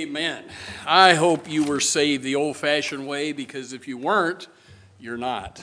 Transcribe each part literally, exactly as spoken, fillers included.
Amen. I hope you were saved the old-fashioned way, because if you weren't, you're not.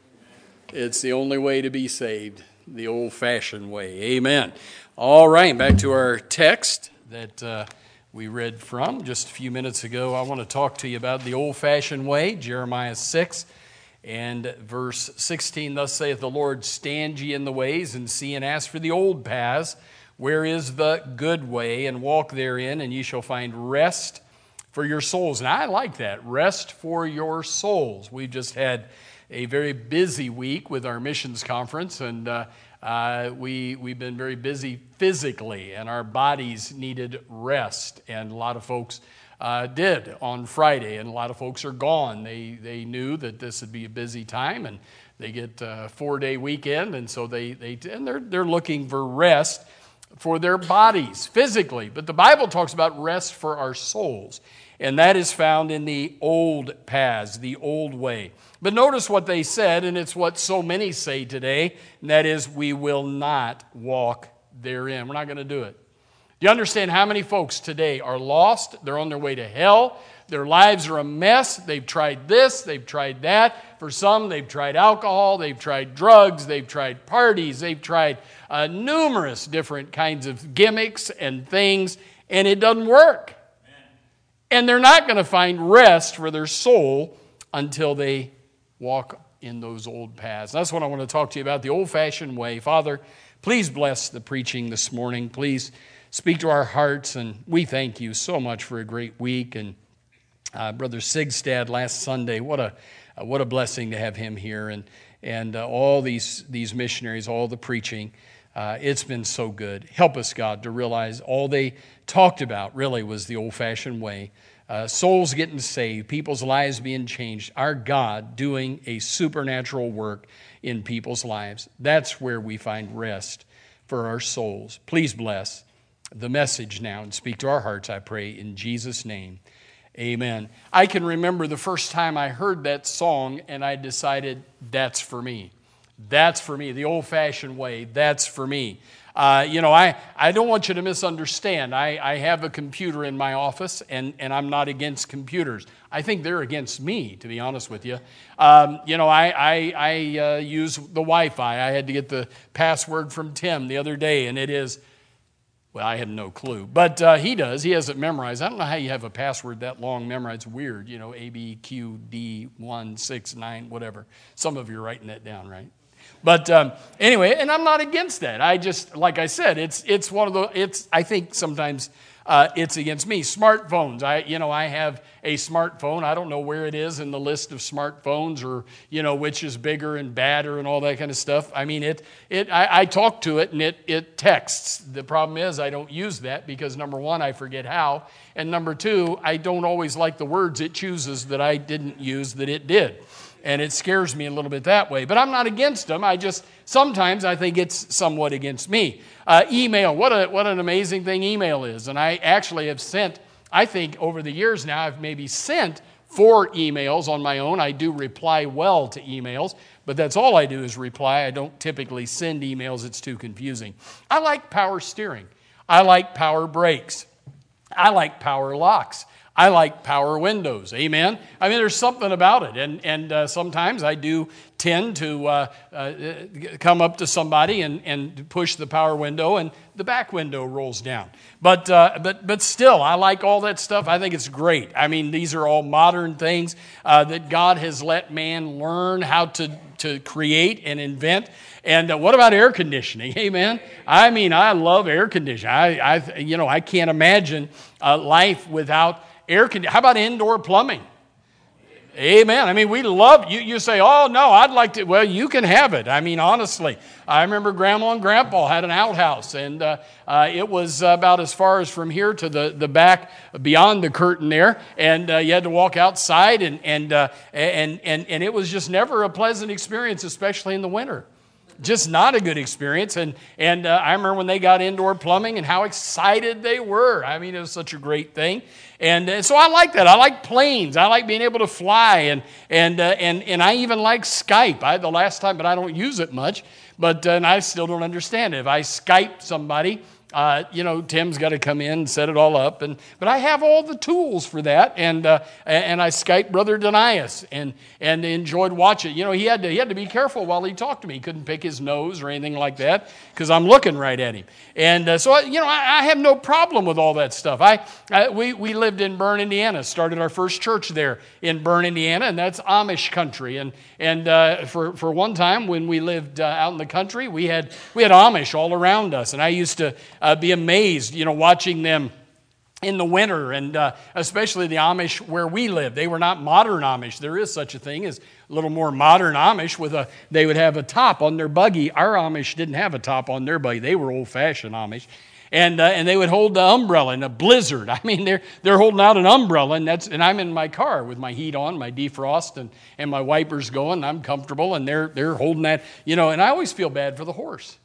It's the only way to be saved, the old-fashioned way. Amen. All right, back to our text that uh, we read from just a few minutes ago. I want to talk to you about the old-fashioned way, Jeremiah six and verse sixteen. Thus saith the Lord, stand ye in the ways, and see and ask for the old paths, where is the good way, and walk therein, and ye shall find rest for your souls. And I like that, rest for your souls. We've just had a very busy week with our missions conference, and uh, uh, we, we've been very busy physically, and our bodies needed rest. And a lot of folks uh, did on Friday, and a lot of folks are gone. They, they knew that this would be a busy time, and they get a four-day weekend, and so they, they and they're, they're looking for rest for their bodies physically. But the Bible talks about rest for our souls, and that is found in the old paths, the old way. But notice what they said, and it's what so many say today, and that is, we will not walk therein. We're not going to do it. Do you understand how many folks today are lost? They're on their way to hell. Their lives are a mess. They've tried this, they've tried that. For some, they've tried alcohol, they've tried drugs, they've tried parties, they've tried uh, numerous different kinds of gimmicks and things, and it doesn't work. Amen. And they're not going to find rest for their soul until they walk in those old paths. That's what I want to talk to you about, the old-fashioned way. Father, please bless the preaching this morning. Please speak to our hearts, and we thank you so much for a great week. And Uh, Brother Sigstad last Sunday, what a uh, what a blessing to have him here, and and uh, all these these missionaries, all the preaching. Uh, it's been so good. Help us, God, to realize all they talked about really was the old-fashioned way. Uh, souls getting saved, people's lives being changed, our God doing a supernatural work in people's lives. That's where we find rest for our souls. Please bless the message now and speak to our hearts, I pray, in Jesus' name. Amen. I can remember the first time I heard that song, and I decided, that's for me. That's for me. The old-fashioned way, that's for me. Uh, you know, I, I don't want you to misunderstand. I, I have a computer in my office, and, and I'm not against computers. I think they're against me, to be honest with you. Um, you know, I, I, I uh, use the Wi-Fi. I had to get the password from Tim the other day, and it is... Well, I have no clue, but uh, he does. He has it memorized. I don't know how you have a password that long memorized. It's weird, you know, A, B, Q, D, one, six, nine, whatever. Some of you are writing that down, right? But um, anyway, and I'm not against that. I just, like I said, it's it's one of the, it's, I think sometimes uh, it's against me. Smartphones, I, you know, I have a smartphone. I don't know where it is in the list of smartphones, or, you know, which is bigger and badder and all that kind of stuff. I mean, it, it, I, I talk to it and it, it texts. The problem is I don't use that because, number one, I forget how. And number two, I don't always like the words it chooses that I didn't use that it did. And it scares me a little bit that way. But I'm not against them. I just, sometimes I think it's somewhat against me. Uh, email, what a what an amazing thing email is. And I actually have sent, I think over the years now, I've maybe sent four emails on my own. I do reply well to emails, but that's all I do is reply. I don't typically send emails. It's too confusing. I like power steering. I like power brakes. I like power locks. I like power windows, amen? I mean, there's something about it, and and uh, sometimes I do tend to uh, uh, come up to somebody and, and push the power window, and the back window rolls down. But uh, but but still, I like all that stuff. I think it's great. I mean, these are all modern things uh, that God has let man learn how to, to create and invent. And uh, what about air conditioning? Amen. I mean, I love air conditioning. I, I you know, I can't imagine uh, life without air conditioning. How about indoor plumbing? Amen. I mean, we love, you, you say, oh, no, I'd like to. Well, you can have it. I mean, honestly, I remember Grandma and Grandpa had an outhouse, and uh, uh, it was about as far as from here to the, the back beyond the curtain there, and uh, you had to walk outside, and and, uh, and and and it was just never a pleasant experience, especially in the winter. Just not a good experience. And and uh, I remember when they got indoor plumbing and how excited they were. I mean, it was such a great thing. And uh, so I like that. I like planes. I like being able to fly. And and uh, and and I even like Skype. I the last time, but I don't use it much. But uh, and I still don't understand it. If I Skype somebody, Uh, you know, Tim's got to come in and set it all up, and but I have all the tools for that, and uh, and I Skyped Brother Denias and and enjoyed watching. You know, he had to he had to be careful while he talked to me. He couldn't pick his nose or anything like that because I'm looking right at him. And uh, so I, you know, I, I have no problem with all that stuff. I, I we we lived in Bern, Indiana. Started our first church there in Bern, Indiana, and that's Amish country. And and uh, for for one time when we lived uh, out in the country, we had we had Amish all around us, and I used to. Uh, be amazed, you know, watching them in the winter, and uh, especially the Amish where we live. They were not modern Amish. There is such a thing as a little more modern Amish with a, they would have a top on their buggy. Our Amish didn't have a top on their buggy. They were old-fashioned Amish. And uh, and they would hold the umbrella in a blizzard. I mean, they're they're holding out an umbrella, and that's and I'm in my car with my heat on, my defrost, and, and my wipers going. And I'm comfortable, and they're they're holding that, you know. And I always feel bad for the horse.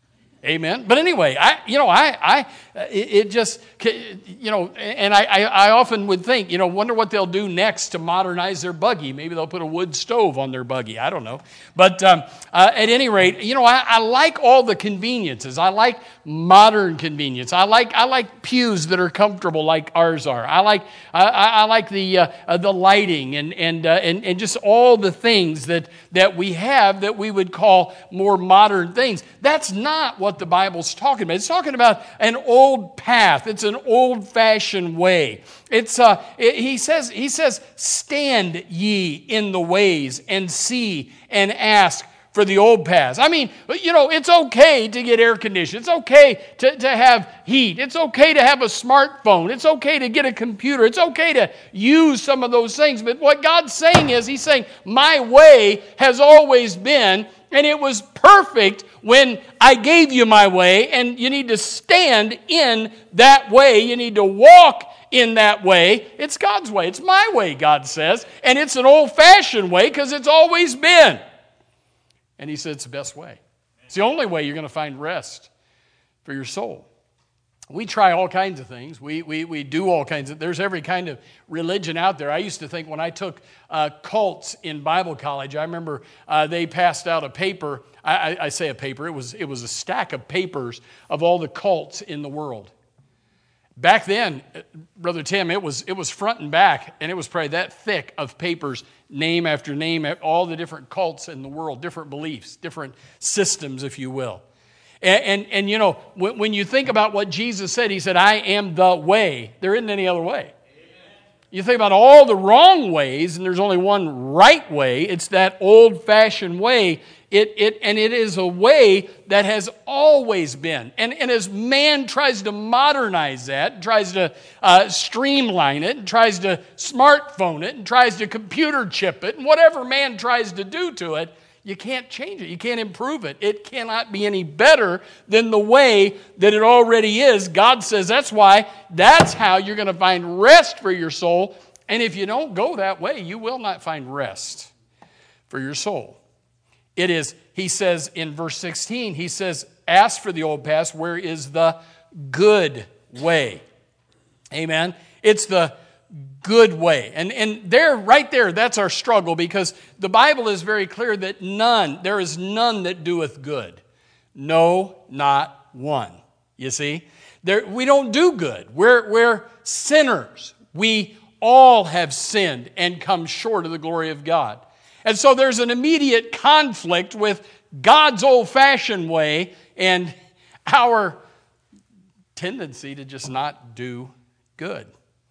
Amen. But anyway, I, you know, I, I, it, it just, you know, and I, I, I often would think, you know, wonder what they'll do next to modernize their buggy. Maybe they'll put a wood stove on their buggy. I don't know. But um, uh, at any rate, you know, I, I like all the conveniences. I like modern convenience. I like, I like pews that are comfortable like ours are. I like, I, I like the uh, uh, the lighting and and uh, and and just all the things that that we have that we would call more modern things. That's not what the Bible's talking about. It's talking about an old path. It's an old-fashioned way. It's uh, it, he says he says, "Stand ye in the ways and see and ask for the old paths." I mean, you know, it's okay to get air conditioning. It's okay to, to have heat. It's okay to have a smartphone. It's okay to get a computer. It's okay to use some of those things. But what God's saying is, he's saying, my way has always been, and it was perfect when I gave you my way, and you need to stand in that way. You need to walk in that way. It's God's way. It's my way, God says. And it's an old-fashioned way because it's always been. And he said it's the best way. It's the only way you're going to find rest for your soul. We try all kinds of things. We we we do all kinds of, there's every kind of religion out there. I used to think when I took uh, cults in Bible college, I remember uh, they passed out a paper. I, I, I say a paper. It was it was a stack of papers of all the cults in the world. Back then, Brother Tim, it was it was front and back, and it was probably that thick of papers, name after name, all the different cults in the world, different beliefs, different systems, if you will. And, and, and you know, when, when you think about what Jesus said, he said, I am the way. There isn't any other way. Amen. You think about all the wrong ways, and there's only one right way. It's that old-fashioned way. It, it, and it is a way that has always been. And, and as man tries to modernize that, tries to uh, streamline it, and tries to smartphone it, and tries to computer chip it, and whatever man tries to do to it, you can't change it. You can't improve it. It cannot be any better than the way that it already is. God says that's why, that's how you're going to find rest for your soul. And if you don't go that way, you will not find rest for your soul. It is, he says in verse sixteen, he says, ask for the old paths, where is the good way. Amen. It's the good way. And and there, right there, that's our struggle, because the Bible is very clear that none, there is none that doeth good. No, not one. You see? There, we don't do good. We're, we're sinners. We all have sinned and come short of the glory of God. And so there's an immediate conflict with God's old-fashioned way and our tendency to just not do good.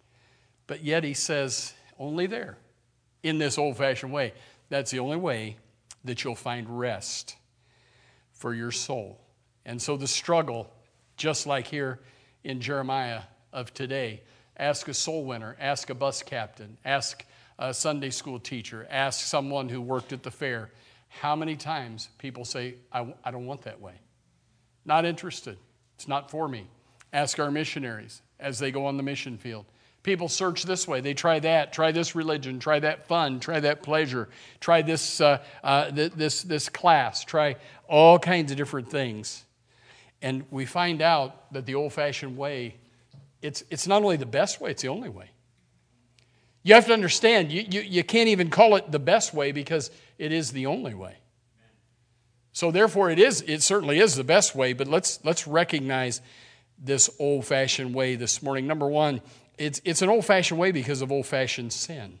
But yet he says, only there, in this old-fashioned way. That's the only way that you'll find rest for your soul. And so the struggle, just like here in Jeremiah of today, ask a soul winner, ask a bus captain, ask a Sunday school teacher, ask someone who worked at the fair. How many times people say, I, I don't want that way. Not interested. It's not for me. Ask our missionaries as they go on the mission field. People search this way. They try that. Try this religion. Try that fun. Try that pleasure. Try this uh, uh, th- this this class. Try all kinds of different things. And we find out that the old-fashioned way, it's it's not only the best way, it's the only way. You have to understand, you, you, you can't even call it the best way because it is the only way. So therefore it is, it certainly is the best way, but let's let's recognize this old-fashioned way this morning. Number one, it's, it's an old-fashioned way because of old-fashioned sin.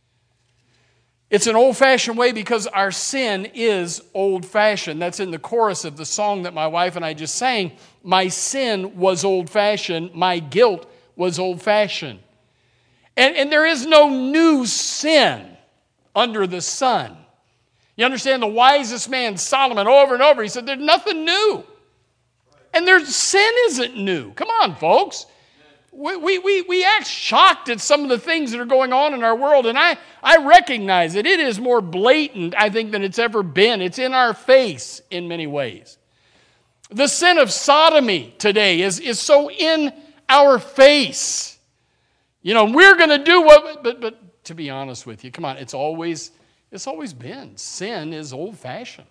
It's an old-fashioned way because our sin is old-fashioned. That's in the chorus of the song that my wife and I just sang. My sin was old-fashioned. My guilt was old-fashioned. And, and there is no new sin under the sun. You understand? The wisest man, Solomon, over and over, he said, there's nothing new. And their sin isn't new. Come on, folks. We, we, we, we act shocked at some of the things that are going on in our world, and I, I recognize it. It is more blatant, I think, than it's ever been. It's in our face in many ways. The sin of sodomy today is, is so in our face. You know, we're going to do what, but, but to be honest with you, come on, it's always, it's always been. Sin is old-fashioned.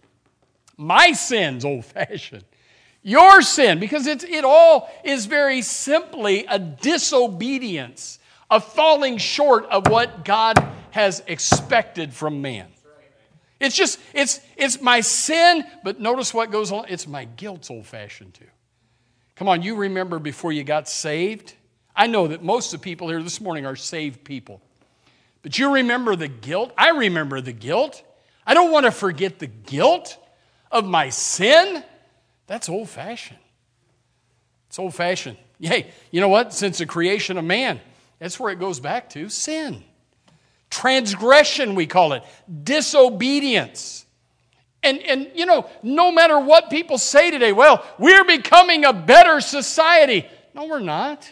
My sin's old-fashioned. Your sin, because it's, it all is very simply a disobedience, a falling short of what God has expected from man. It's just, it's, it's my sin, but notice what goes on. It's my guilt's old-fashioned too. Come on, you remember before you got saved? I know that most of the people here this morning are saved people. But you remember the guilt? I remember the guilt. I don't want to forget the guilt of my sin. That's old-fashioned. It's old-fashioned. Hey, you know what? Since the creation of man, that's where it goes back to. Sin. Transgression, we call it. Disobedience. And, and, you know, no matter what people say today, well, we're becoming a better society. No, we're not.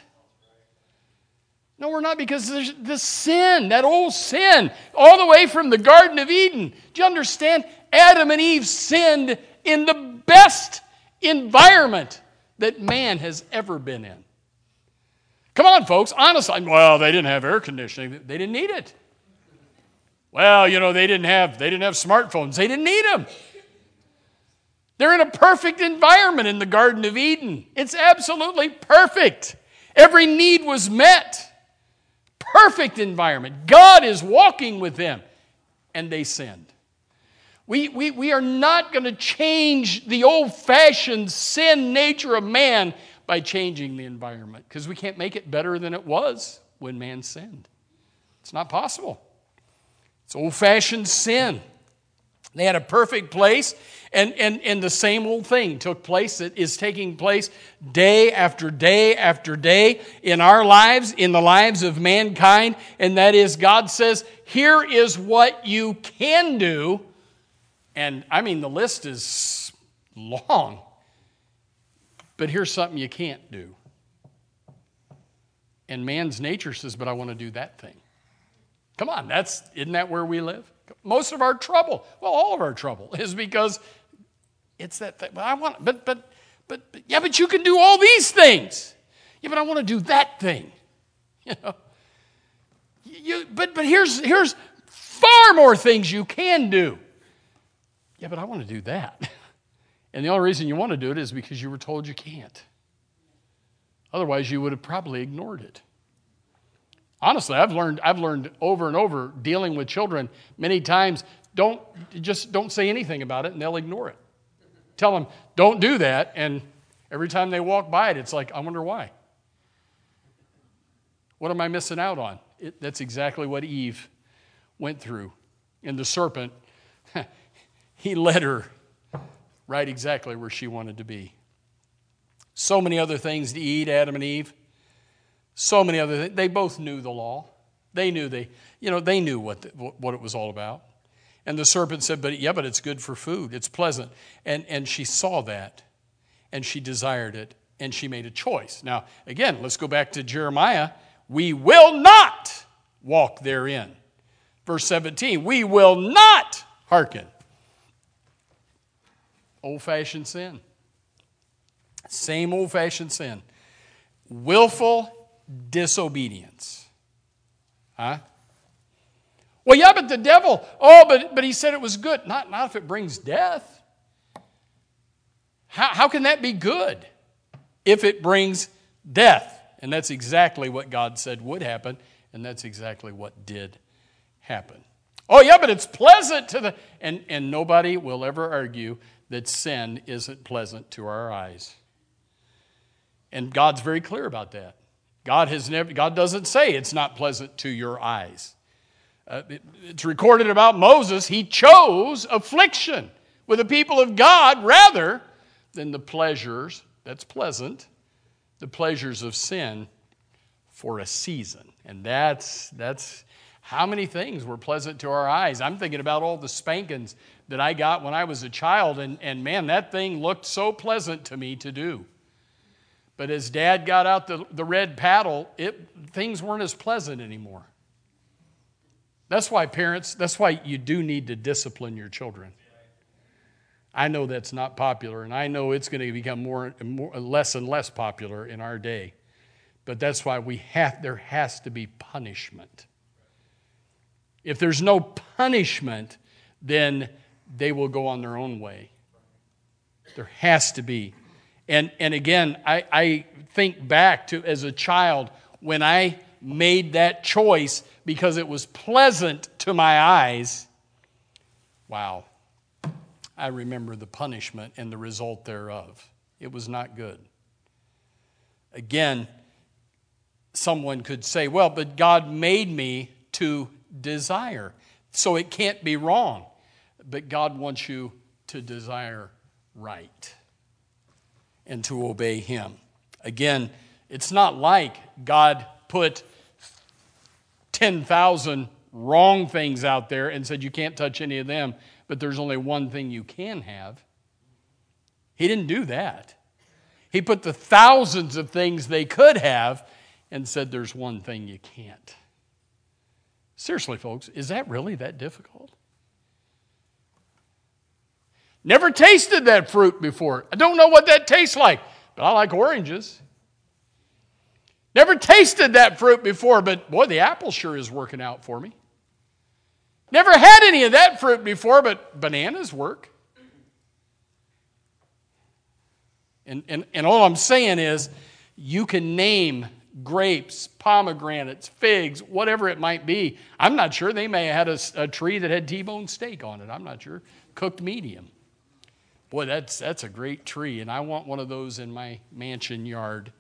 No, we're not, because there's the sin, that old sin, all the way from the Garden of Eden. Do you understand? Adam and Eve sinned in the best environment that man has ever been in. Come on, folks. Honestly, well, they didn't have air conditioning. They didn't need it. Well, you know, they didn't have they didn't have smartphones. They didn't need them. They're in a perfect environment in the Garden of Eden. It's absolutely perfect. Every need was met. Perfect environment. God is walking with them. And they sinned. We, we, we are not going to change the old-fashioned sin nature of man by changing the environment, because we can't make it better than it was when man sinned. It's not possible. It's old-fashioned sin. They had a perfect place, and, and, and the same old thing took place that is taking place day after day after day in our lives, in the lives of mankind, and that is God says, here is what you can do. And I mean, the list is long. But here's something you can't do. And man's nature says, but I want to do that thing. Come on, that's isn't that where we live? Most of our trouble, well, all of our trouble is because it's that thing. But I want, but, but, but, but, yeah, but you can do all these things. Yeah, but I want to do that thing. You know? You, but, but here's, here's far more things you can do. Yeah, but I want to do that. And the only reason you want to do it is because you were told you can't. Otherwise, you would have probably ignored it. Honestly, I've learned I've learned over and over dealing with children many times, don't just don't say anything about it and they'll ignore it. Tell them, don't do that, and every time they walk by it, it's like, I wonder why. What am I missing out on? It, that's exactly what Eve went through. And the serpent, he led her right exactly where she wanted to be. So many other things to eat, Adam and Eve. So many other things. They both knew the law. They knew they, you know, they knew what the, what it was all about. And the serpent said, "But yeah, but it's good for food. It's pleasant." And and she saw that, and she desired it, and she made a choice. Now, again, let's go back to Jeremiah. We will not walk therein. Verse seventeen. We will not hearken. Old-fashioned sin. Same old-fashioned sin. Willful disobedience. Huh? Well, yeah, but the devil, oh, but, but he said it was good. Not, not if it brings death. How, how can that be good if it brings death? And that's exactly what God said would happen, and that's exactly what did happen. Oh, yeah, but it's pleasant to the... And, and nobody will ever argue that sin isn't pleasant to our eyes. And God's very clear about that. God has never, God doesn't say it's not pleasant to your eyes. Uh, it, it's recorded about Moses. He chose affliction with the people of God rather than the pleasures, that's pleasant, the pleasures of sin for a season. And that's, that's how many things were pleasant to our eyes. I'm thinking about all the spankings that I got when I was a child, and, and man, that thing looked so pleasant to me to do. But as Dad got out the, the red paddle, it, things weren't as pleasant anymore. That's why parents, that's why you do need to discipline your children. I know that's not popular, and I know it's going to become more, more less and less popular in our day. But that's why we have, there has to be punishment. If there's no punishment, then they will go on their own way. There has to be. And, and again, I, I think back to as a child when I made that choice because it was pleasant to my eyes. Wow. I remember the punishment and the result thereof. It was not good. Again, someone could say, well, but God made me to desire, so it can't be wrong. But God wants you to desire right and to obey Him. Again, it's not like God put ten thousand wrong things out there and said you can't touch any of them, but there's only one thing you can have. He didn't do that. He put the thousands of things they could have and said there's one thing you can't. Seriously, folks, is that really that difficult? Never tasted that fruit before. I don't know what that tastes like, but I like oranges. Never tasted that fruit before, but boy, the apple sure is working out for me. Never had any of that fruit before, but bananas work. And, and, and all I'm saying is, you can name grapes, pomegranates, figs, whatever it might be. I'm not sure. They may have had a, a tree that had T-bone steak on it. I'm not sure. Cooked medium. Boy, that's that's a great tree, and I want one of those in my mansion yard.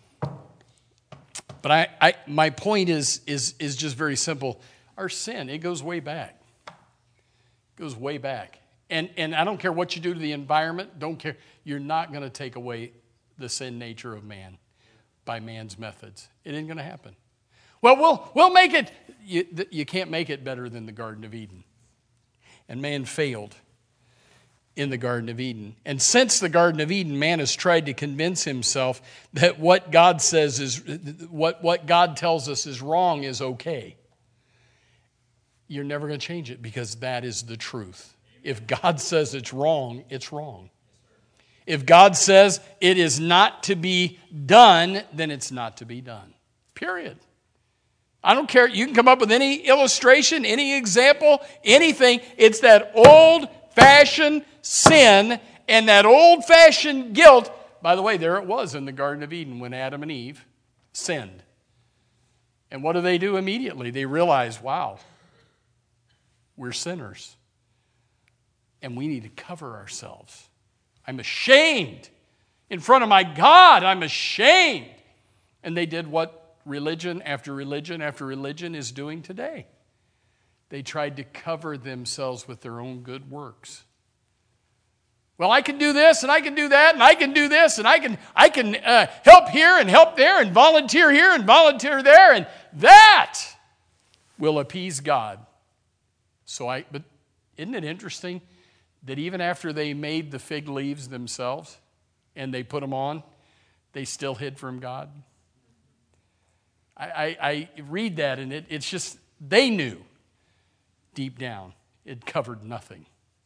But I, I my point is is is just very simple. Our sin, it goes way back. It goes way back. And and I don't care what you do to the environment, don't care. You're not going to take away the sin nature of man by man's methods. It ain't going to happen. Well, we'll we'll make it. You, you can't make it better than the Garden of Eden. And man failed in the Garden of Eden. And since the Garden of Eden, man has tried to convince himself that what God says is, what, what God tells us is wrong is okay. You're never going to change it because that is the truth. If God says it's wrong, it's wrong. If God says it is not to be done, then it's not to be done. Period. I don't care. You can come up with any illustration, any example, anything. It's that old-fashioned sin and that old-fashioned guilt. By the way, there it was in the Garden of Eden when Adam and Eve sinned. And what do they do immediately? They realize, wow, we're sinners. And we need to cover ourselves. I'm ashamed. In front of my God, I'm ashamed. And they did what religion after religion after religion is doing today. They tried to cover themselves with their own good works. Well, I can do this, and I can do that, and I can do this, and I can I can uh, help here and help there, and volunteer here and volunteer there, and that will appease God. So I, but isn't it interesting that even after they made the fig leaves themselves and they put them on, they still hid from God? I, I, I read that, and it, it's just, they knew deep down it covered nothing.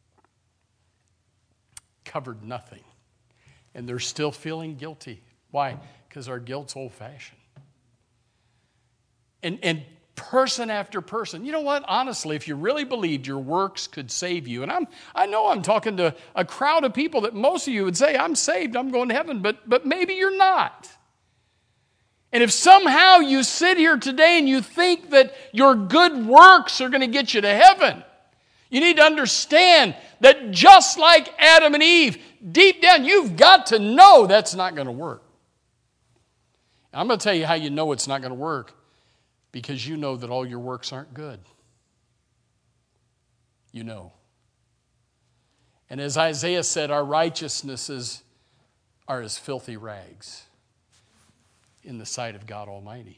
Covered nothing. And they're still feeling guilty. Why? Because our guilt's old-fashioned. And, and person after person, you know what? Honestly, if you really believed your works could save you, and I'm, I know I'm talking to a crowd of people that most of you would say, I'm saved, I'm going to heaven, but, but maybe you're not. And if somehow you sit here today and you think that your good works are going to get you to heaven, you need to understand that just like Adam and Eve, deep down, you've got to know that's not going to work. I'm going to tell you how you know it's not going to work, because you know that all your works aren't good. You know. And as Isaiah said, our righteousnesses are as filthy rags in the sight of God Almighty.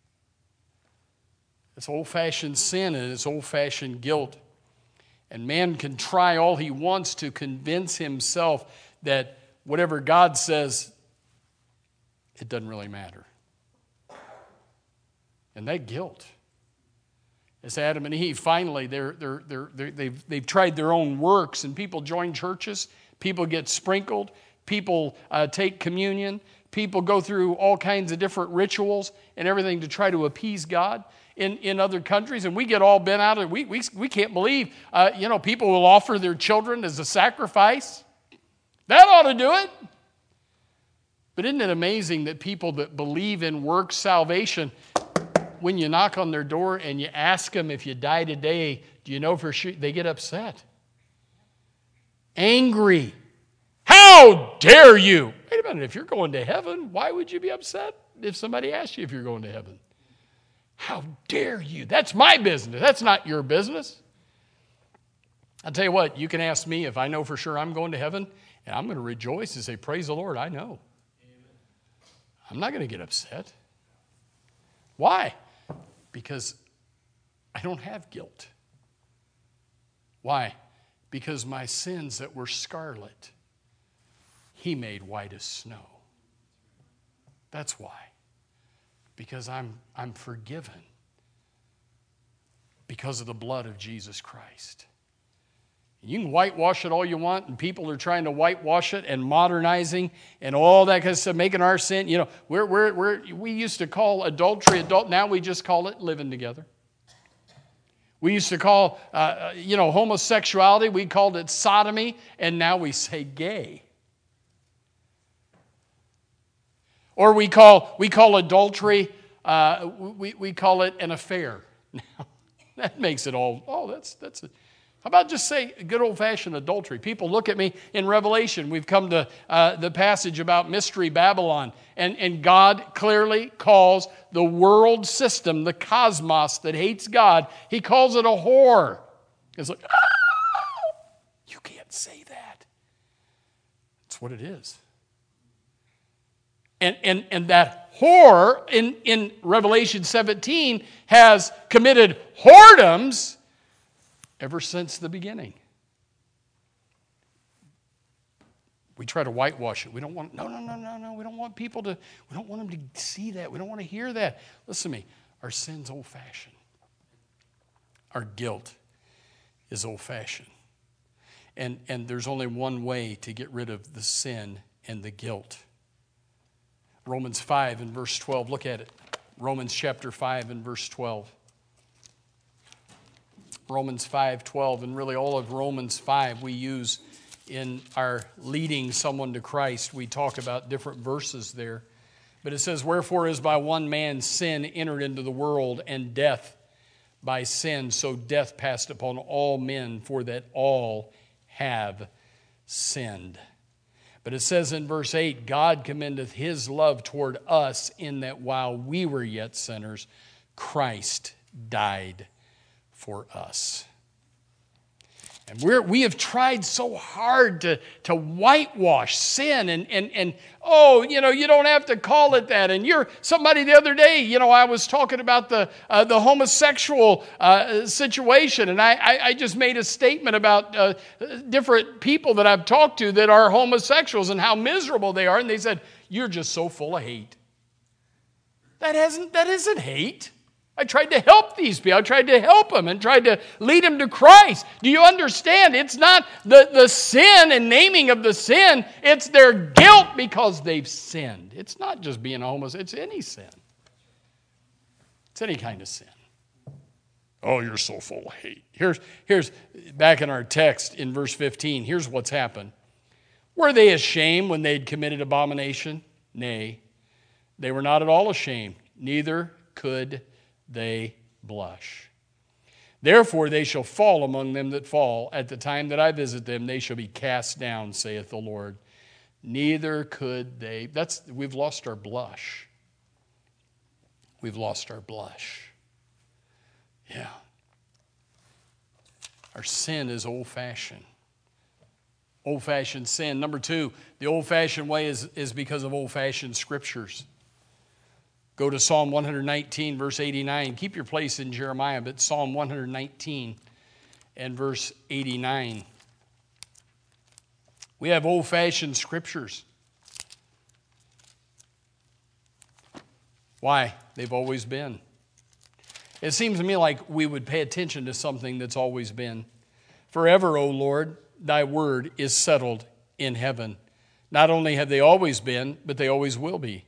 It's old-fashioned sin and it's old-fashioned guilt. And man can try all he wants to convince himself that whatever God says, it doesn't really matter. And that guilt. As Adam and Eve, finally, they're, they're, they're, they're, they've, they've tried their own works, and people join churches, people get sprinkled, people uh, take communion, people go through all kinds of different rituals and everything to try to appease God in, in other countries, and we get all bent out of it. We, we, we can't believe, uh, you know, people will offer their children as a sacrifice. That ought to do it. But isn't it amazing that people that believe in works salvation, when you knock on their door and you ask them, if you die today, do you know for sure? They get upset. Angry. How dare you? Wait a minute, if you're going to heaven, why would you be upset if somebody asked you if you're going to heaven? How dare you? That's my business. That's not your business. I'll tell you what, you can ask me if I know for sure I'm going to heaven, and I'm going to rejoice and say, praise the Lord, I know. Amen. I'm not going to get upset. Why? Because I don't have guilt. Why? Because my sins that were scarlet, He made white as snow. That's why. Because I'm, I'm forgiven because of the blood of Jesus Christ. You can whitewash it all you want, and people are trying to whitewash it and modernizing and all that kind of stuff, making our sin. You know, we're, we're, we're, we used to call adultery adult. Now we just call it living together. We used to call, uh, you know, homosexuality, we called it sodomy, and now we say gay. Or we call we call adultery, uh, we, we call it an affair. Now, that makes it all, oh, that's, that's a, how about just say good old-fashioned adultery? People look at me in Revelation. We've come to uh, the passage about Mystery Babylon. And, and God clearly calls the world system, the cosmos that hates God, He calls it a whore. It's like, ah, you can't say that. That's what it is. And, and, and that whore in, in Revelation seventeen has committed whoredoms ever since the beginning. We try to whitewash it. We don't want, no, no, no, no, no. We don't want people to, we don't want them to see that. We don't want to hear that. Listen to me. Our sin's old-fashioned. Our guilt is old-fashioned. And, and there's only one way to get rid of the sin and the guilt. Romans five and verse twelve. Look at it. Romans chapter five and verse twelve. Romans five twelve, and really all of Romans five we use in our leading someone to Christ. We talk about different verses there. But it says, wherefore is by one man sin entered into the world, and death by sin. So death passed upon all men, for that all have sinned. But it says in verse eight, God commendeth His love toward us, in that while we were yet sinners, Christ died for us. And we're, we have tried so hard to, to whitewash sin and, and, and, oh, you know, you don't have to call it that. And you're somebody the other day, you know, I was talking about the uh, the homosexual uh, situation, and I, I, I just made a statement about uh, different people that I've talked to that are homosexuals and how miserable they are. And they said, you're just so full of hate. That hasn't, that isn't hate. I tried to help these people. I tried to help them and tried to lead them to Christ. Do you understand? It's not the, the sin and naming of the sin. It's their guilt because they've sinned. It's not just being a homosexual. It's any sin. It's any kind of sin. Oh, you're so full of hate. Here's, here's back in our text in verse fifteen, here's what's happened. Were they ashamed when they'd committed abomination? Nay, they were not at all ashamed. Neither could they blush. Therefore they shall fall among them that fall. At the time that I visit them, they shall be cast down, saith the Lord. Neither could they. That's, we've lost our blush. We've lost our blush. Yeah. Our sin is old-fashioned. Old-fashioned sin. Number two, the old-fashioned way is, is because of old-fashioned scriptures. Go to Psalm one nineteen, verse eighty-nine. Keep your place in Jeremiah, but Psalm one nineteen and verse eighty-nine. We have old-fashioned scriptures. Why? They've always been. It seems to me like we would pay attention to something that's always been. Forever, O Lord, thy word is settled in heaven. Not only have they always been, but they always will be.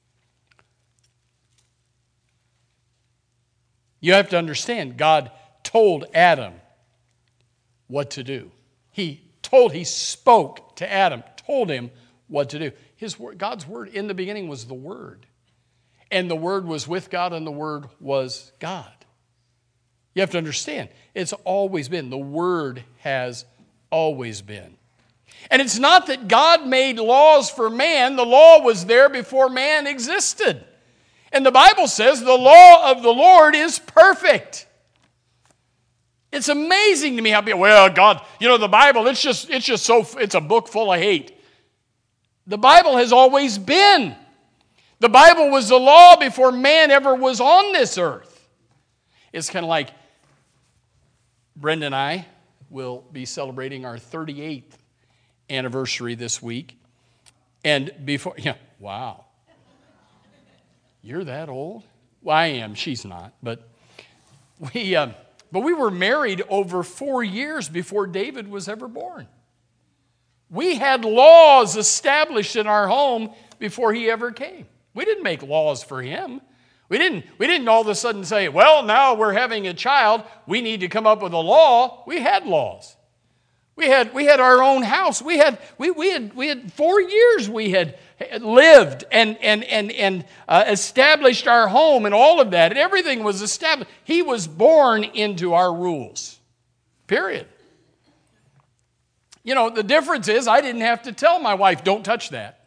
You have to understand, God told Adam what to do. He told, he spoke to Adam, told him what to do. His word, God's word in the beginning was the Word. And the Word was with God, and the Word was God. You have to understand, it's always been. The Word has always been. And it's not that God made laws for man. The law was there before man existed. And the Bible says the law of the Lord is perfect. It's amazing to me how people, well, God, you know, the Bible, it's just, it's just so, it's a book full of hate. The Bible has always been. The Bible was the law before man ever was on this earth. It's kind of like Brenda and I will be celebrating our thirty-eighth anniversary this week. And before, yeah, wow. You're that old? Well, I am. She's not. But we, uh, but we were married over four years before David was ever born. We had laws established in our home before he ever came. We didn't make laws for him. We didn't, we didn't all of a sudden say, well, now we're having a child, we need to come up with a law. We had laws. We had, we had our own house. We had, we, we had, we had four years we had lived and, and, and, and uh, established our home and all of that. And everything was established. He was born into our rules. Period. You know, the difference is I didn't have to tell my wife, don't touch that.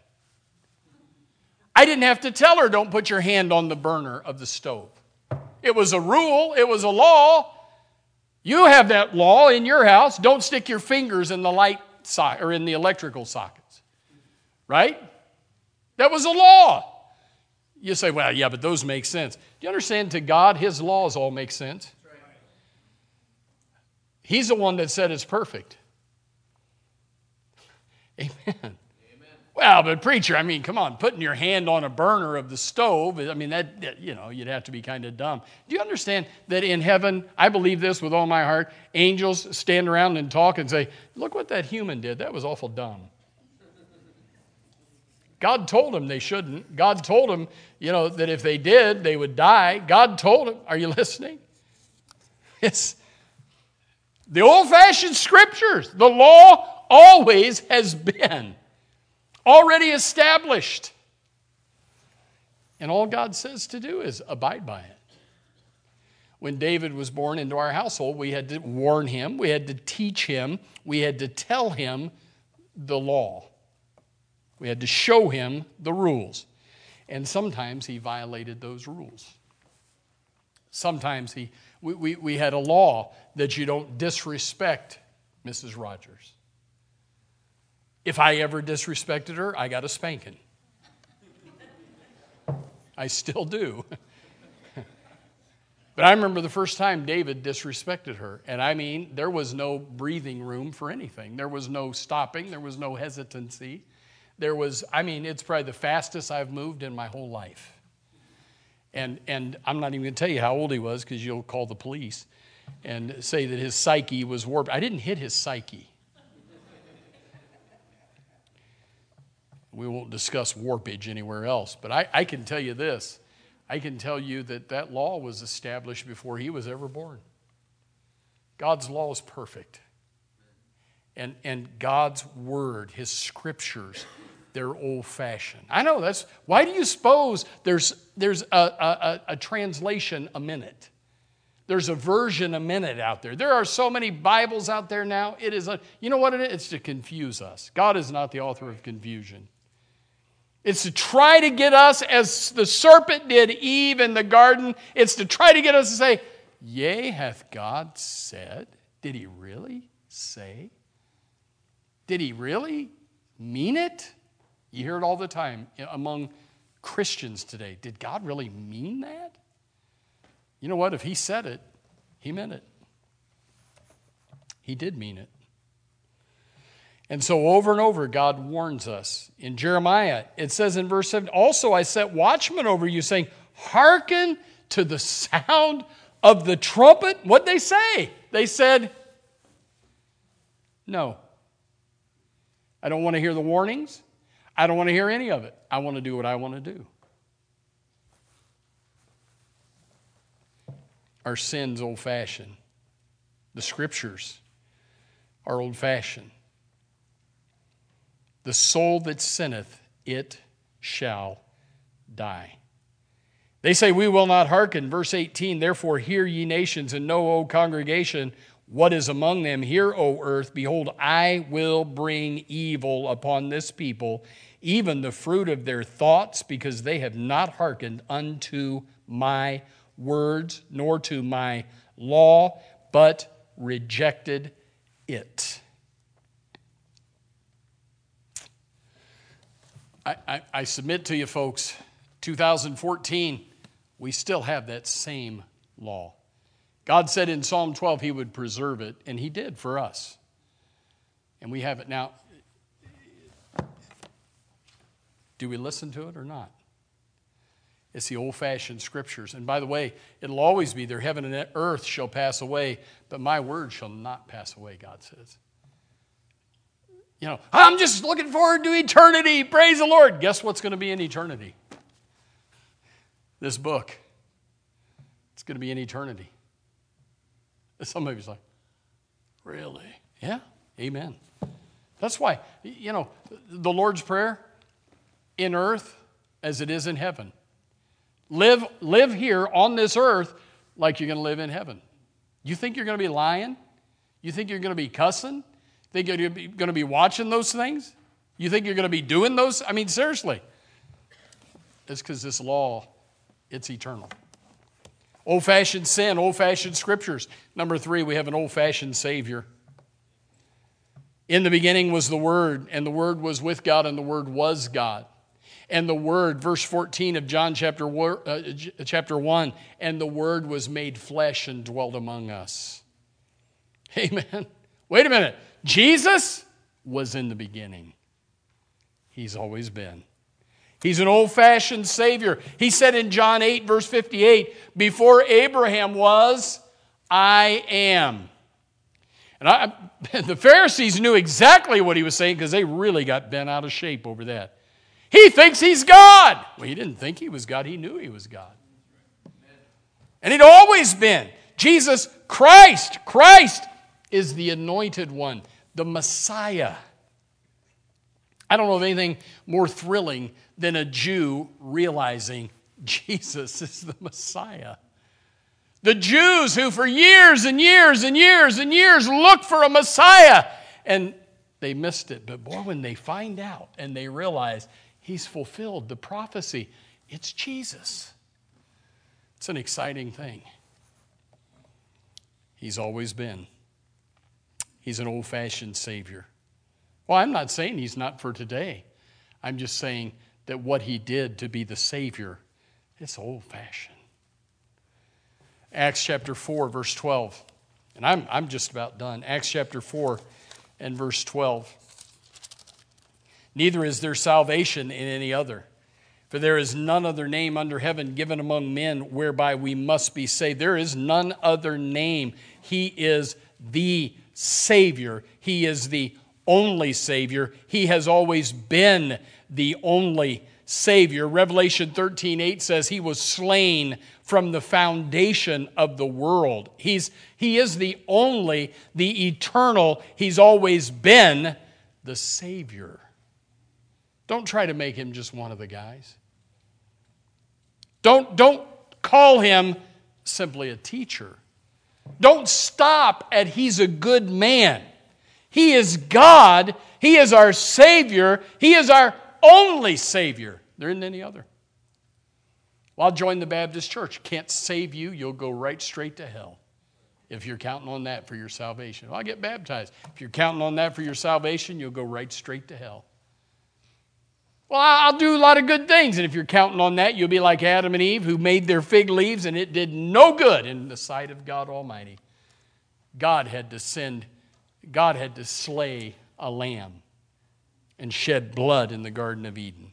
I didn't have to tell her, don't put your hand on the burner of the stove. It was a rule. It was a law. You have that law in your house. Don't stick your fingers in the light socket or in the electrical sockets. Right? That was a law. You say, well, yeah, but those make sense. Do you understand? To God, his laws all make sense. He's the one that said it's perfect. Amen. Well, but preacher, I mean, come on, putting your hand on a burner of the stove, I mean, that, that you know, you'd have to be kind of dumb. Do you understand that in heaven, I believe this with all my heart, angels stand around and talk and say, look what that human did. That was awful dumb. God told them they shouldn't. God told them, you know, that if they did, they would die. God told them, are you listening? It's the old-fashioned scriptures. The law always has been. Already established. And all God says to do is abide by it. When David was born into our household, we had to warn him, we had to teach him, we had to tell him the law. We had to show him the rules. And sometimes he violated those rules. Sometimes he, we, we, we had a law that you don't disrespect Missus Rogers. If I ever disrespected her, I got a spanking. I still do. But I remember the first time David disrespected her. And I mean, there was no breathing room for anything. There was no stopping. There was no hesitancy. There was, I mean, it's probably the fastest I've moved in my whole life. And, and I'm not even going to tell you how old he was because you'll call the police and say that his psyche was warped. I didn't hit his psyche. We won't discuss warpage anywhere else. But I, I can tell you this. I can tell you that that law was established before he was ever born. God's law is perfect. And, and God's word, his scriptures, they're old-fashioned. I know that's, why do you suppose there's, there's a, a, a translation a minute? There's a version a minute out there. There are so many Bibles out there now. It is a, you know what it is? It's to confuse us. God is not the author of confusion. It's to try to get us, as the serpent did Eve in the garden, it's to try to get us to say, yea, hath God said? Did he really say? Did he really mean it? You hear it all the time among Christians today. Did God really mean that? You know what? If he said it, he meant it. He did mean it. And so over and over, God warns us. In Jeremiah, it says in verse seven, also I set watchmen over you, saying, hearken to the sound of the trumpet. What'd they say? They said, no. I don't want to hear the warnings. I don't want to hear any of it. I want to do what I want to do. Our sin's old-fashioned. The Scriptures are old-fashioned. The soul that sinneth, it shall die. They say, we will not hearken. Verse eighteen, therefore hear ye nations, and know, O congregation, what is among them. Hear, O earth, behold, I will bring evil upon this people, even the fruit of their thoughts, because they have not hearkened unto my words, nor to my law, but rejected it. I, I, I submit to you folks, two thousand fourteen, we still have that same law. God said in Psalm twelve he would preserve it, and he did for us. And we have it now. Do we listen to it or not? It's the old-fashioned Scriptures. And by the way, it'll always be there. Heaven and earth shall pass away, but my word shall not pass away, God says. You know, I'm just looking forward to eternity. Praise the Lord. Guess what's going to be in eternity? This book. It's going to be in eternity. Some of you's like, really? Yeah, amen. That's why, you know, the Lord's Prayer, in earth as it is in heaven. Live, live here on this earth like you're going to live in heaven. You think you're going to be lying? You think you're going to be cussing? Think you're going to be watching those things? You think you're going to be doing those? I mean, seriously. It's because this law, it's eternal. Old-fashioned sin, old-fashioned Scriptures. Number three, we have an old-fashioned Savior. In the beginning was the Word, and the Word was with God, and the Word was God. And the Word, verse fourteen of John chapter one, and the Word was made flesh and dwelt among us. Amen. Wait a minute. Jesus was in the beginning. He's always been. He's an old-fashioned Savior. He said in John eight, verse fifty-eight, before Abraham was, I am. And I, the Pharisees knew exactly what he was saying because they really got bent out of shape over that. He thinks he's God. Well, he didn't think he was God. He knew he was God. And he'd always been. Jesus Christ, Christ is the anointed one, the Messiah. I don't know of anything more thrilling than a Jew realizing Jesus is the Messiah. The Jews who for years and years and years and years looked for a Messiah, and they missed it. But boy, when they find out and they realize he's fulfilled the prophecy, it's Jesus. It's an exciting thing. He's always been. He's an old-fashioned Savior. Well, I'm not saying he's not for today. I'm just saying that what he did to be the Savior, it's old-fashioned. Acts chapter four, verse twelve. And I'm, I'm just about done. Acts chapter four and verse twelve. Neither is there salvation in any other, for there is none other name under heaven given among men whereby we must be saved. There is none other name. He is the Savior. He is the only Savior. He has always been the only Savior. Revelation thirteen eight says he was slain from the foundation of the world. He's, he is the only, the eternal, he's always been the Savior. Don't try to make him just one of the guys. Don't, don't call him simply a teacher. Don't stop at he's a good man. He is God. He is our Savior. He is our only Savior. There isn't any other. Well, I'll join the Baptist church. Can't save you. You'll go right straight to hell if you're counting on that for your salvation. Well, I'll get baptized. If you're counting on that for your salvation, you'll go right straight to hell. Well, I'll do a lot of good things, and if you're counting on that, you'll be like Adam and Eve, who made their fig leaves, and it did no good in the sight of God Almighty. God had to send, God had to slay a lamb and shed blood in the Garden of Eden.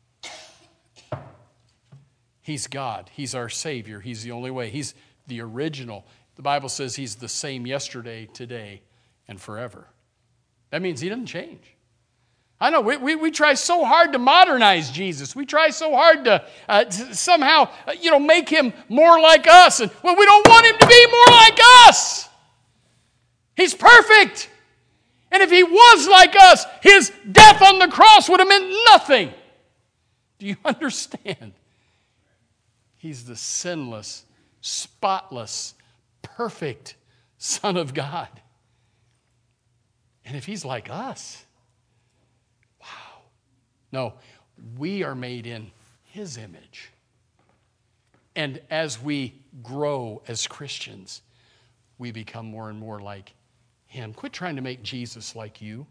He's God. He's our Savior. He's the only way. He's the original. The Bible says He's the same yesterday, today, and forever. That means He doesn't change. I know, we, we, we try so hard to modernize Jesus. We try so hard to, uh, to somehow, uh, you know, make Him more like us. And, well, we don't want Him to be more like us. He's perfect. And if He was like us, His death on the cross would have meant nothing. Do you understand? He's the sinless, spotless, perfect Son of God. And if He's like us, wow. No, we are made in His image. And as we grow as Christians, we become more and more like Him. Quit trying to make Jesus like you.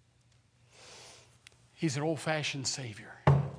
He's an old-fashioned Savior.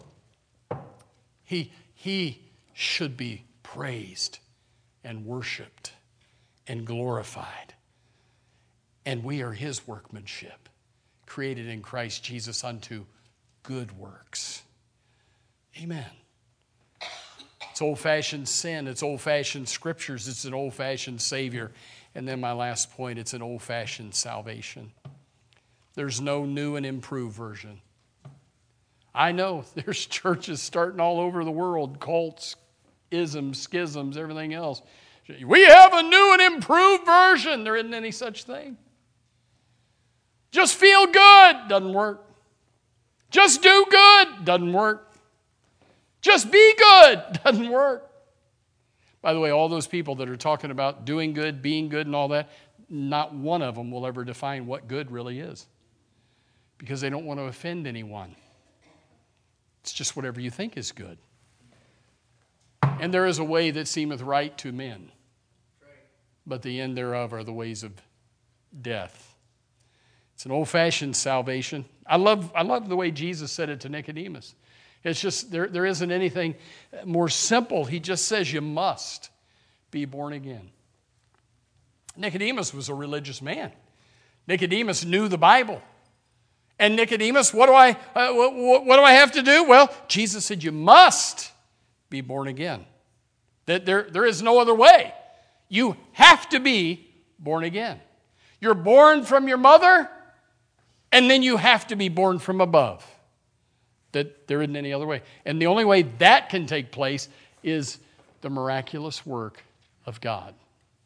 He, he should be praised and worshiped and glorified. And we are His workmanship, created in Christ Jesus unto good works. Amen. It's old-fashioned sin. It's old-fashioned scriptures. It's an old-fashioned Savior. And then my last point, it's an old-fashioned salvation. There's no new and improved version. I know there's churches starting all over the world, cults, isms, schisms, everything else. We have a new and improved version. There isn't any such thing. Just feel good. Doesn't work. Just do good. Doesn't work. Just be good. Doesn't work. By the way, all those people that are talking about doing good, being good, and all that, not one of them will ever define what good really is, because they don't want to offend anyone. It's just whatever you think is good. And there is a way that seemeth right to men, but the end thereof are the ways of death. It's an old-fashioned salvation. I love, I love the way Jesus said it to Nicodemus. It's just, there, there isn't anything more simple. He just says you must be born again. Nicodemus was a religious man. Nicodemus knew the Bible. And Nicodemus, what do I, uh, what, what do I have to do? Well, Jesus said you must be born again. That there, there is no other way. You have to be born again. You're born from your mother, and then you have to be born from above. That there isn't any other way. And the only way that can take place is the miraculous work of God.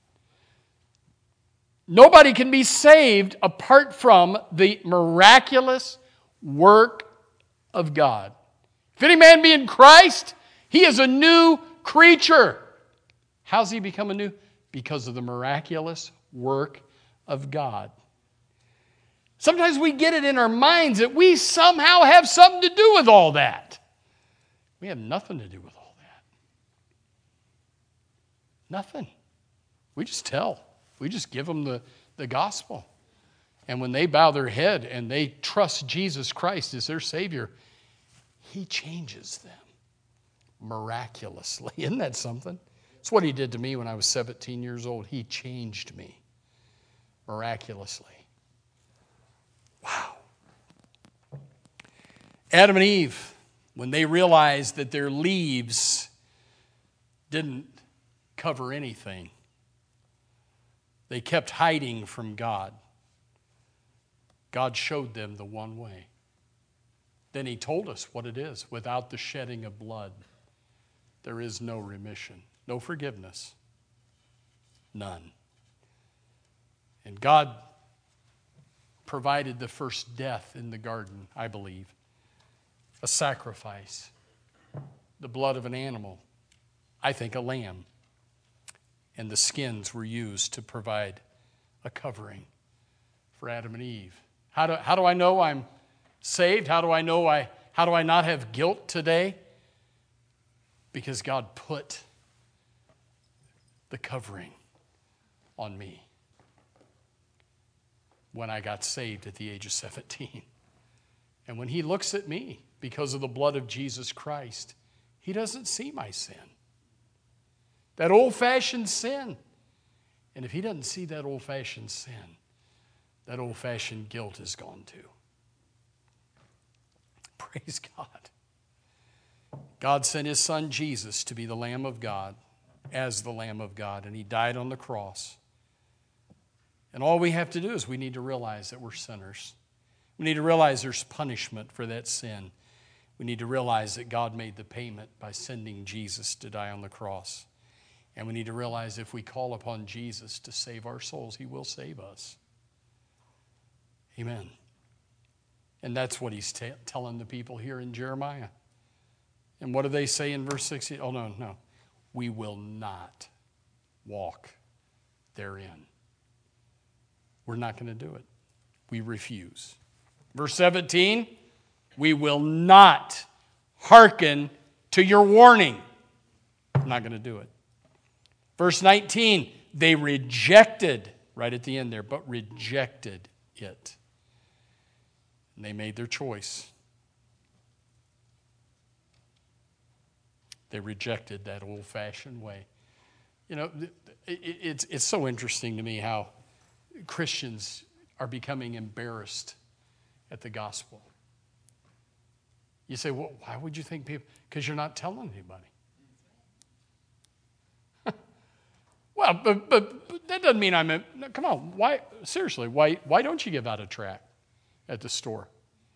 Nobody can be saved apart from the miraculous work of God. If any man be in Christ, he is a new creature. How's he become a new? Because of the miraculous work of God. Sometimes we get it in our minds that we somehow have something to do with all that. We have nothing to do with all that. Nothing. We just tell. We just give them the, the gospel. And when they bow their head and they trust Jesus Christ as their Savior, He changes them miraculously. Isn't that something? It's what He did to me when I was seventeen years old. He changed me miraculously. Wow. Adam and Eve, when they realized that their leaves didn't cover anything, they kept hiding from God. God showed them the one way. Then He told us what it is. Without the shedding of blood, there is no remission, no forgiveness, none. And God provided the first death in the garden, I believe. A sacrifice. The blood of an animal. I think a lamb. And the skins were used to provide a covering for Adam and Eve. How do, how do I know I'm saved? How do I know I How do I not have guilt today? Because God put the covering on me when I got saved at the age of seventeen. And when he looks at me because of the blood of Jesus Christ, he doesn't see my sin. That old-fashioned sin. And if he doesn't see that old-fashioned sin, that old-fashioned guilt is gone too. Praise God. God sent his son Jesus to be the Lamb of God, as the Lamb of God, and he died on the cross. And all we have to do is we need to realize that we're sinners. We need to realize there's punishment for that sin. We need to realize that God made the payment by sending Jesus to die on the cross. And we need to realize if we call upon Jesus to save our souls, he will save us. Amen. And that's what he's t- telling the people here in Jeremiah. And what do they say in verse sixteen? Oh, no, no. We will not walk therein. We're not going to do it. We refuse. Verse seventeen, we will not hearken to your warning. I'm not going to do it. Verse nineteen, they rejected, right at the end there, but rejected it. And they made their choice. They rejected that old-fashioned way. You know, it's, it's so interesting to me how Christians are becoming embarrassed at the gospel. You say, well, why would you think people? Because you're not telling anybody. Well, but, but, but that doesn't mean I'm, a, no, come on, why, seriously, why, why don't you give out a tract at the store?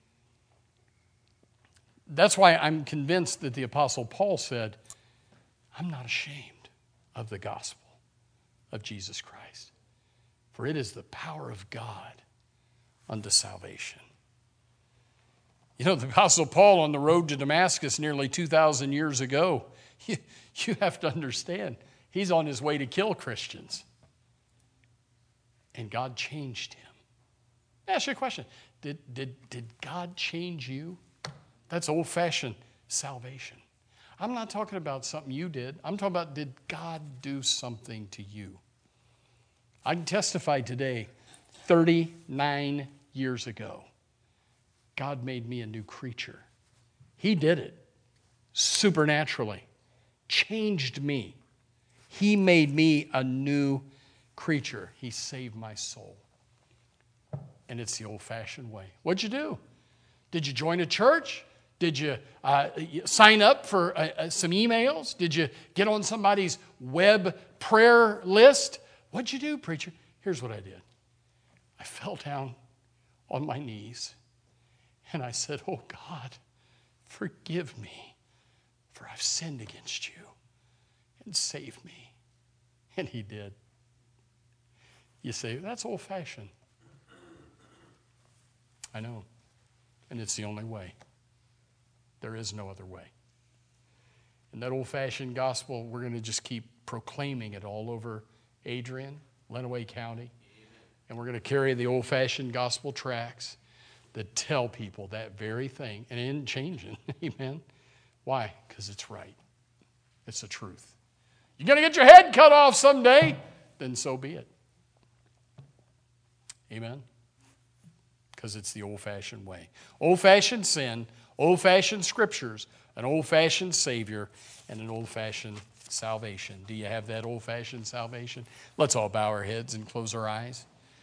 That's why I'm convinced that the Apostle Paul said, I'm not ashamed of the gospel of Jesus Christ, for it is the power of God unto salvation. You know, the Apostle Paul on the road to Damascus nearly two thousand years ago, you, you have to understand, he's on his way to kill Christians. And God changed him. Let me ask you a question. Did, did, did God change you? That's old-fashioned salvation. I'm not talking about something you did. I'm talking about, did God do something to you? I can testify today, thirty-nine years ago, God made me a new creature. He did it supernaturally, changed me. He made me a new creature. He saved my soul. And it's the old-fashioned way. What'd you do? Did you join a church? Did you uh, sign up for uh, uh, some emails? Did you get on somebody's web prayer list? What'd you do, preacher? Here's what I did. I fell down on my knees and I said, oh God, forgive me, for I've sinned against you, and save me. And he did. You say, that's old-fashioned. I know. And it's the only way. There is no other way. And that old-fashioned gospel, we're going to just keep proclaiming it all over Adrian, Lenawee County. And we're going to carry the old-fashioned gospel tracts that tell people that very thing. And it isn't changing. Amen. Why? Because it's right. It's the truth. You're going to get your head cut off someday, then so be it. Amen. Because it's the old-fashioned way. Old-fashioned sin, old-fashioned scriptures, an old-fashioned Savior, and an old-fashioned salvation. Do you have that old-fashioned salvation? Let's all bow our heads and close our eyes.